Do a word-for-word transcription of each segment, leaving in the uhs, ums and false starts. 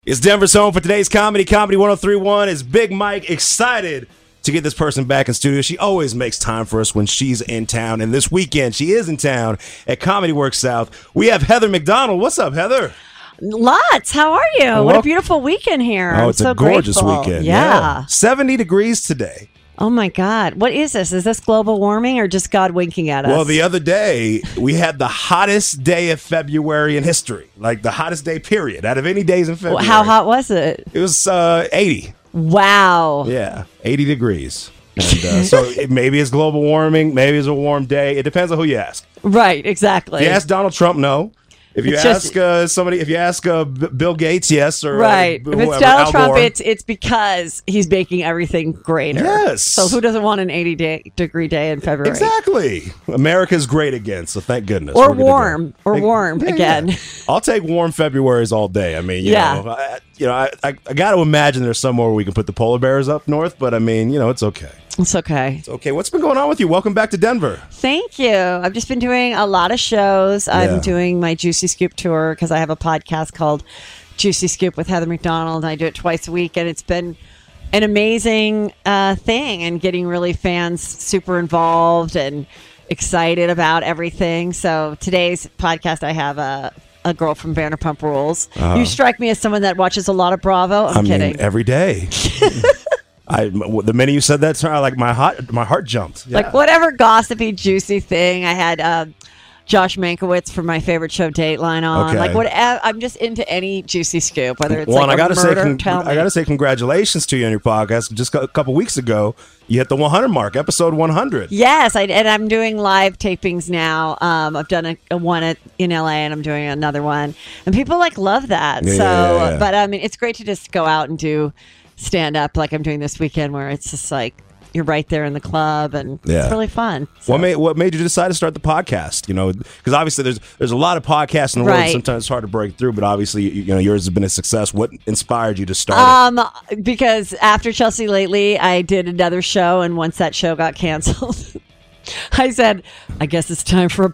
It's Denver's home for today's comedy. Comedy one oh three point one is Big Mike, excited to get this person back in studio. She always makes time for us when she's in town, and this weekend she is in town at Comedy Works South. We have Heather McDonald. What's up, Heather? Lots. How are you? Well, what a beautiful weekend here. Oh, I'm it's so a gorgeous grateful. weekend. Yeah. yeah. seventy degrees today. Oh, my God. What is this? Is this global warming or just God winking at us? Well, the other day, we had the hottest day of February in history. Like, the hottest day, period, out of any days in February. How hot was it? It was uh, eighty. Wow. Yeah, eighty degrees. And, uh, so it, maybe it's global warming. Maybe it's a warm day. It depends on who you ask. Right, exactly. If you ask Donald Trump, no. If you It's ask just- uh, somebody, if you ask uh, B- Bill Gates, yes, or Right. uh, If whoever, it's Donald Al Trump, Gore. it's it's because he's making everything greater. Yes. So who doesn't want an eighty day, degree day in February? Exactly. America's great again, so thank goodness. Or We're good to warm. go. Or Thank- warm Yeah, again. yeah. I'll take warm Februarys all day. I mean, you Yeah. know, I, you know, I, I, I got to imagine there's somewhere where we can put the polar bears up north, but I mean, you know, it's okay. It's okay. It's okay. What's been going on with you? Welcome back to Denver. Thank you. I've just been doing a lot of shows. Yeah. I'm doing my Juicy Scoop tour because I have a podcast called Juicy Scoop with Heather McDonald. And I do it twice a week, and it's been an amazing uh, thing and getting really fans super involved and excited about everything. So today's podcast, I have a, a girl from Vanderpump Rules. Uh-huh. You strike me as someone that watches a lot of Bravo. I'm I kidding. mean, every day. I the minute you said that, like my heart, my heart jumped. Yeah. Like whatever gossipy, juicy thing. I had uh, Josh Mankiewicz from my favorite show, Dateline, on. Okay. Like what? I'm just into any juicy scoop, whether it's well, like and I a gotta say, murder. con- tell me. I gotta say, congratulations to you on your podcast. Just a couple weeks ago, you hit the one hundred mark, episode one hundred. Yes, I, and I'm doing live tapings now. Um, I've done a, a one at, in L A, and I'm doing another one, and people like love that. Yeah, so, yeah, yeah, yeah. but I mean, it's great to just go out and do stand up like I'm doing this weekend, where it's just like you're right there in the club, and Yeah. it's really fun. So. What made what made you decide to start the podcast? You know, because obviously there's there's a lot of podcasts in the world. Right. Sometimes it's hard to break through, but obviously you, you know yours has been a success. What inspired you to start it? Um, because after Chelsea Lately, I did another show, and once that show got canceled, I said, "I guess it's time for a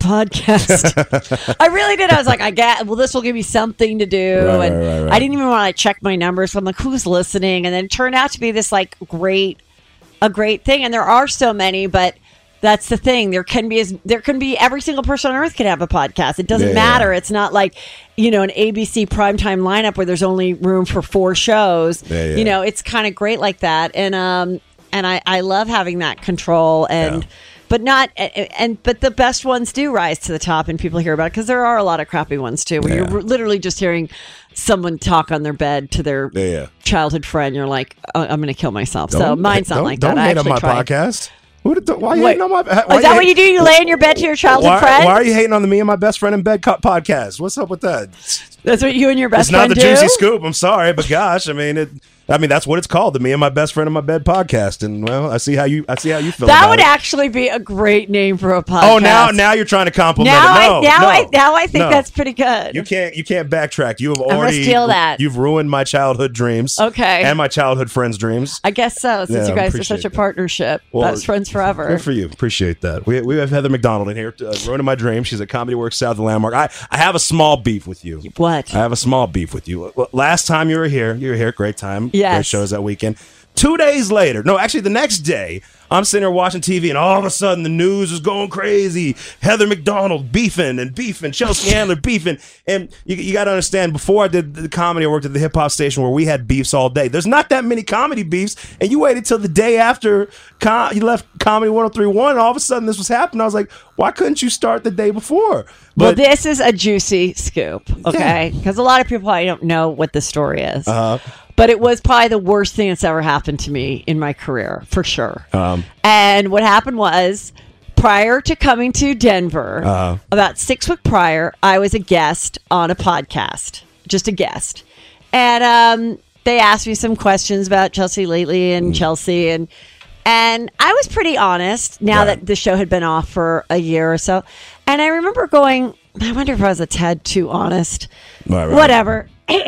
podcast." I really did. I was like, "I get well, this will give me something to do," Right, and right, right, right. I didn't even want to check my numbers. So I'm like, "Who's listening?" And then it turned out to be this like great, a great thing. And there are so many, but that's the thing. There can be as there can be every single person on earth can have a podcast. It doesn't Yeah. matter. It's not like, you know, an A B C primetime lineup where there's only room for four shows. Yeah, yeah. You know, it's kind of great like that. And um and I, I love having that control and Yeah. but not and but the best ones do rise to the top and people hear about it because there are a lot of crappy ones too where Yeah. you're literally just hearing someone talk on their bed to their Yeah, yeah. childhood friend. You're like, oh, I'm going to kill myself. so Don't- mine's not don't, like don't that. I hate on actually my tried. podcast. Who did the, why are you Wait, hating on my? Why is that you what you do? You lay in your bed to your childhood Why, friend? why are you hating on the Me and My Best Friend in Bed co- podcast? What's up with that? That's what you and your best It's not friend the do? juicy scoop. I'm sorry, but gosh, I mean, it. I mean, that's what it's called, the Me and My Best Friend in My Bed podcast. And well, I see how you. I see how you feel. That about would it. actually be a great name for a podcast. Oh, now now you're trying to compliment now it. No, I now no, I now I think no. that's pretty good. You can't you can't backtrack. You have gonna already steal that. You've ruined my childhood dreams. Okay. And my childhood friends' dreams. I guess so. Since Yeah, you guys are appreciate such a that. partnership, Well, best friends forever. Good for you. Appreciate that. We, we have Heather McDonald in here, uh, ruining my dream. She's at Comedy Works South of Landmark. I, I have a small beef with you. What? I have a small beef with you. Well, last time you were here, you were here. Great time. Yes. Great shows that weekend. Two days later, no, actually the next day, I'm sitting there watching T V, and all of a sudden the news is going crazy. Heather McDonald beefing and beefing, Chelsea Handler beefing. And you, you got to understand, before I did the comedy, I worked at the hip hop station where we had beefs all day. There's not that many comedy beefs, and you waited till the day after com- you left Comedy one oh three point one, and all of a sudden this was happening. I was like, why couldn't you start the day before? well, But this is a juicy scoop, okay? Because a lot of people probably don't know what the story is. Uh-huh. But it was probably the worst thing that's ever happened to me in my career, for sure. Um, and what happened was, prior to coming to Denver, Uh-huh. about six weeks prior, I was a guest on a podcast, just a guest. And um, they asked me some questions about Chelsea Lately and Chelsea. And and I was pretty honest now Right. that the show had been off for a year or so. And I remember going, I wonder if I was a tad too honest. Right, right. Whatever.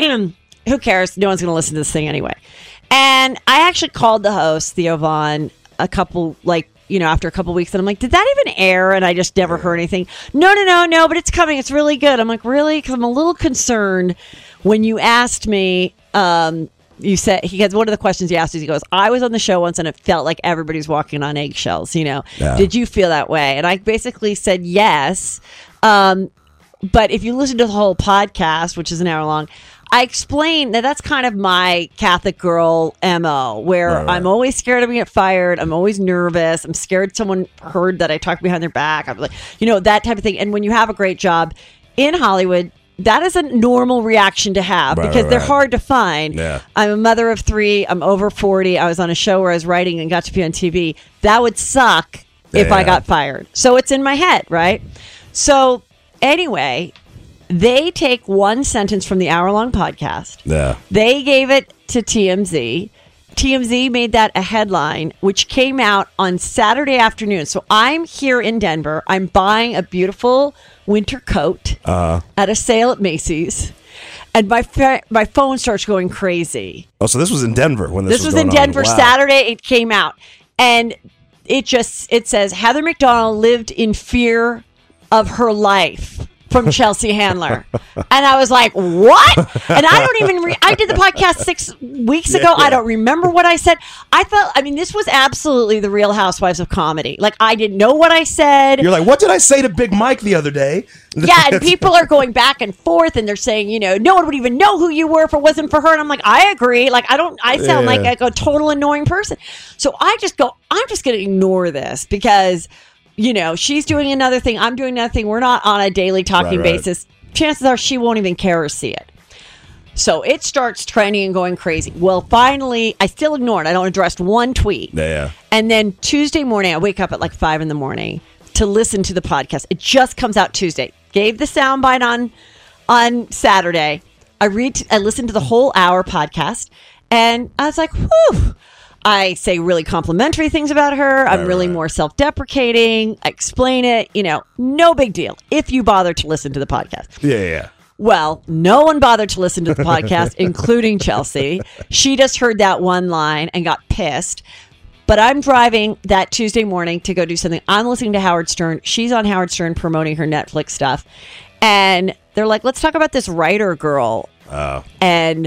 Who cares? No one's going to listen to this thing anyway. And I actually called the host, Theo Vaughn, a couple, like, you know, after a couple weeks, and I'm like, did that even air? And I just never heard anything. No, no, no, no, but it's coming. It's really good. I'm like, really? Because I'm a little concerned when you asked me um, you said, he goes, one of the questions he asked is, he goes, I was on the show once and it felt like everybody's walking on eggshells, you know? Yeah. Did you feel that way? And I basically said yes. Um, but if you listen to the whole podcast, which is an hour long, I explain that that's kind of my Catholic girl M O, where right, right. I'm always scared I'm going to get fired. I'm always nervous. I'm scared someone heard that I talked behind their back. I'm like, you know, that type of thing. And when you have a great job in Hollywood, that is a normal reaction to have right, because right, they're right. hard to find. Yeah. I'm a mother of three. I'm over forty. I was on a show where I was writing and got to be on T V. That would suck if Yeah. I got fired. So it's in my head, right? So anyway, they take one sentence from the hour-long podcast. Yeah. They gave it to T M Z. T M Z made that a headline, which came out on Saturday afternoon. So I'm here in Denver. I'm buying a beautiful winter coat Uh, at a sale at Macy's. And my fa- my phone starts going crazy. oh, so this was in Denver when this, This was in going on. Denver Wow. Saturday. It came out. And it just, it says, Heather McDonald lived in fear of her life from Chelsea Handler. And I was like, what? And I don't even, re- I did the podcast six weeks ago. Yeah, yeah. I don't remember what I said. I felt, I mean, this was absolutely the Real Housewives of comedy. Like, I didn't know what I said. You're like, what did I say to Big Mike the other day? Yeah, and people are going back and forth, and they're saying, you know, no one would even know who you were if it wasn't for her. And I'm like, I agree. Like, I don't, I sound Yeah. like a, a total annoying person. So I just go, I'm just going to ignore this because, you know, she's doing another thing. I'm doing another thing. We're not on a daily talking Right, right. basis. Chances are she won't even care or see it. So it starts trending and going crazy. Well, finally, I still ignore it. I don't address one tweet. Yeah. And then Tuesday morning, I wake up at like five in the morning to listen to the podcast. It just comes out Tuesday. Gave the soundbite on on Saturday. I read, I listened to the whole hour podcast, and I was like, whew. I say really complimentary things about her. I'm Right, really right. more self-deprecating. I explain it. You know, no big deal if you bother to listen to the podcast. Yeah, yeah, yeah. Well, no one bothered to listen to the podcast, including Chelsea. She just heard that one line and got pissed. But I'm driving that Tuesday morning to go do something. I'm listening to Howard Stern. She's on Howard Stern promoting her Netflix stuff. And they're like, let's talk about this writer girl. Oh. And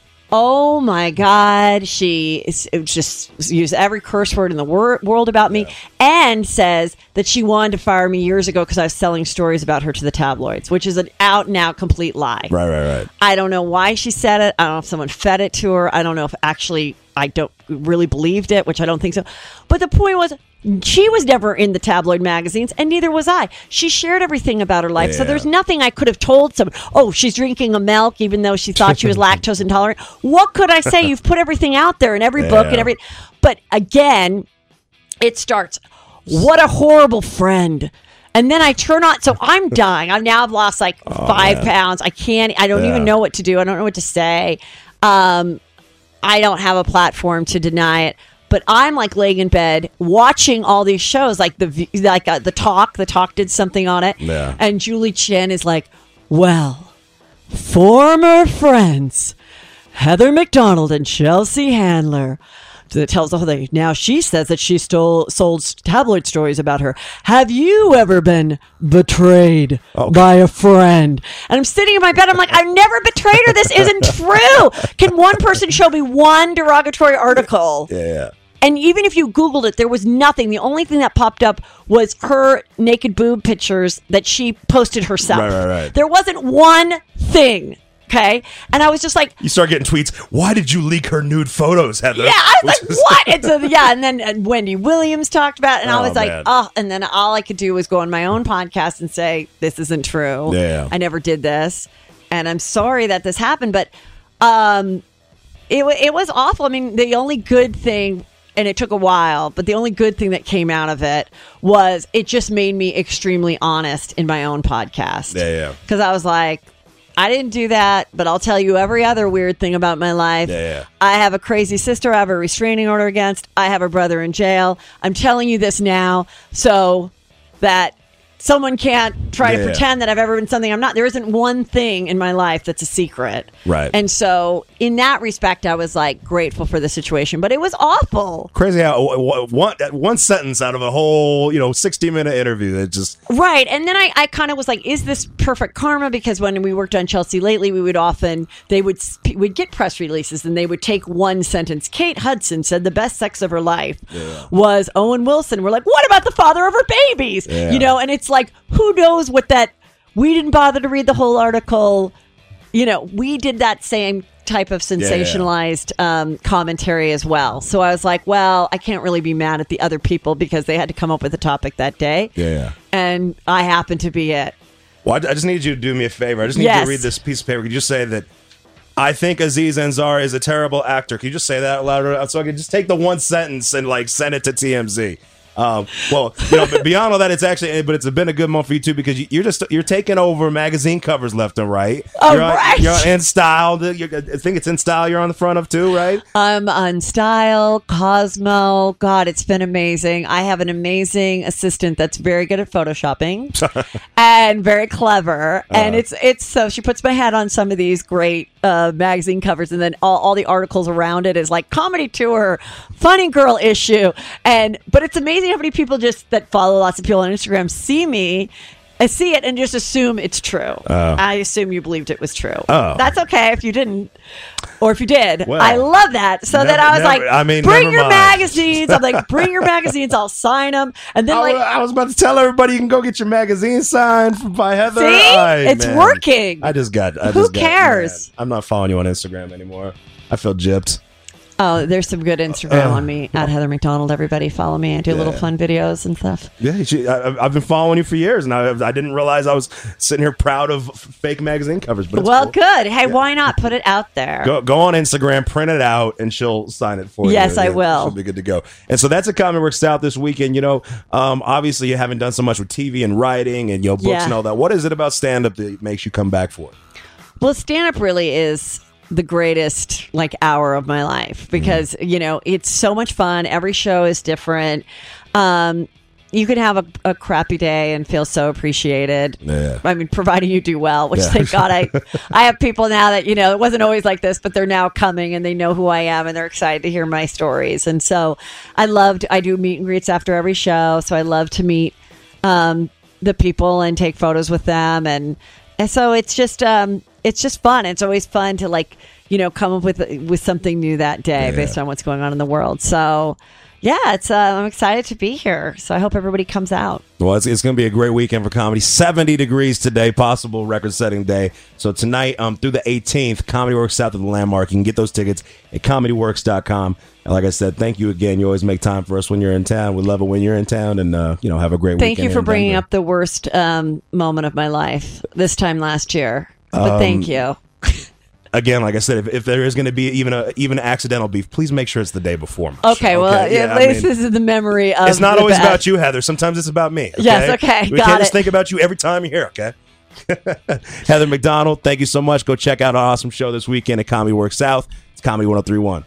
oh my God, she is, it just used every curse word in the wor- world about me, and says that she wanted to fire me years ago because I was selling stories about her to the tabloids, which is an out and out complete lie. Right, right, right. I don't know why she said it. I don't know if someone fed it to her. I don't know if actually I don't really believed it, which I don't think so. But the point was, she was never in the tabloid magazines, and neither was I. She shared everything about her life, so Yeah. there's nothing I could have told someone. Oh, she's drinking a milk, even though she thought she was lactose intolerant. What could I say? You've put everything out there in every book Yeah. and every. But again, it starts. What a horrible friend. And then I turn on, so I'm dying. I'm now I've lost like five man. pounds. I can't. I don't Yeah. even know what to do. I don't know what to say. Um, I don't have a platform to deny it. But I'm like laying in bed watching all these shows, like the like uh, the talk. The talk did something on it, Yeah. and Julie Chen is like, "Well, former friends, Heather McDonald and Chelsea Handler." So it tells the whole thing. Now she says that she stole sold tabloid stories about her. Have you ever been betrayed Oh. by a friend? And I'm sitting in my bed. I'm like, I've never betrayed her. This isn't true. Can one person show me one derogatory article? Yeah, yeah. And even if you Googled it, there was nothing. The only thing that popped up was her naked boob pictures that she posted herself. Right, right, right. There wasn't one thing. Okay. And I was just like, You start getting tweets. Why did you leak her nude photos, Heather? yeah, I was Which like, is- what? And so, yeah. And then uh, Wendy Williams talked about it. And I Oh, was like, man. oh, and then all I could do was go on my own podcast and say, this isn't true. Yeah. I never did this. And I'm sorry that this happened. But um, it, wa- it was awful. I mean, the only good thing, and it took a while, but the only good thing that came out of it was it just made me extremely honest in my own podcast. Yeah, yeah. Because I was like, I didn't do that, but I'll tell you every other weird thing about my life. Yeah, yeah. I have a crazy sister I have a restraining order against. I have a brother in jail. I'm telling you this now so that someone can't try Yeah, to yeah. pretend that I've ever been something I'm not. There isn't one thing in my life that's a secret. Right. And so in that respect, I was like grateful for the situation, but it was awful. Crazy how one one sentence out of a whole, you know, sixty minute interview that just right. And then I, I kind of was like, is this perfect karma? Because when we worked on Chelsea Lately, we would often they would would get press releases and they would take one sentence. Kate Hudson said the best sex of her life yeah. was Owen Wilson. We're like, what about the father of her babies? Yeah. You know, and it's like, who knows what that? We didn't bother to read the whole article. You know, we did that same type of sensationalized yeah, yeah. Um, commentary as well. So I was like, well, I can't really be mad at the other people because they had to come up with a topic that day. Yeah, yeah. And I happened to be it. Well, I just need you to do me a favor. I just need yes. you to read this piece of paper. Could you just say that I think Aziz Ansari is a terrible actor? Can you just say that out loud so I can just take the one sentence and like send it to T M Z? Um, well, you know, but beyond all that, it's actually, but it's been a good month for you too because you're just you're taking over magazine covers left and right. Oh, you're on, right. You're on In Style. You're, I think it's In Style. You're on the front of too, right? I'm on Style, Cosmo. God, it's been amazing. I have an amazing assistant that's very good at photoshopping and very clever. Uh-huh. And it's it's so she puts my head on some of these great uh, magazine covers, and then all, all the articles around it is like comedy tour, funny girl issue, and but it's amazing how many people just that follow lots of people on Instagram see me and see it and just assume it's true. Oh. I assume you believed it was true. Oh. That's okay if you didn't, or if you did. Well, I love that. So never, then I was never, like, I mean, bring your mind. magazines. I'm like, bring your magazines. I'll sign them. And then I, like, I was about to tell everybody you can go get your magazine signed from, by Heather. See, Ay, it's man. working. I just got. I Who just got, cares? Man, I'm not following you on Instagram anymore. I feel gypped. Oh, there's some good Instagram uh, on me at Heather McDonald. Everybody follow me. I do yeah. little fun videos and stuff. Yeah, she, I, I've been following you for years, and I, I didn't realize I was sitting here proud of fake magazine covers. But it's well, cool. good. Hey, yeah. why not put it out there? Go, go on Instagram, print it out, and she'll sign it for you. Yes, I and will. She'll be good to go. And so that's a Comedy Works South this weekend. You know, um, obviously you haven't done so much with T V and writing and you know books yeah. and all that. What is it about stand up that makes you come back for it? Well, stand up really is the greatest like hour of my life because mm. you know it's so much fun. Every show is different. Um, you can have a, a crappy day and feel so appreciated. Yeah. I mean, providing you do well, which yeah. thank God I I have people now that you know it wasn't always like this, but they're now coming and they know who I am and they're excited to hear my stories. And so I loved. I do meet and greets after every show, so I love to meet um, the people and take photos with them and. And so it's just um, it's just fun. It's always fun to like you know come up with with something new that day yeah. based on what's going on in the world. So yeah, it's uh, I'm excited to be here. So I hope everybody comes out. Well, it's, it's going to be a great weekend for comedy. seventy degrees today, possible record-setting day. So tonight um, through the eighteenth, Comedy Works South of the Landmark. You can get those tickets at comedy works dot com. And like I said, thank you again. You always make time for us when you're in town. We love it when you're in town, and uh, you know, have a great thank weekend. Thank you for bringing Denver. up the worst um, moment of my life this time last year. But um, thank you. Again, like I said, if, if there is going to be even a even accidental beef, please make sure it's the day before. My okay, show. well, okay? yeah, at least I mean, this is the memory of. It's not the always best. about you, Heather. Sometimes it's about me. Okay? Yes, okay, we got can't it. just think about you every time you're here. Okay. Heather McDonald, thank you so much. Go check out our awesome show this weekend at Comedy Works South. It's Comedy one oh three point one.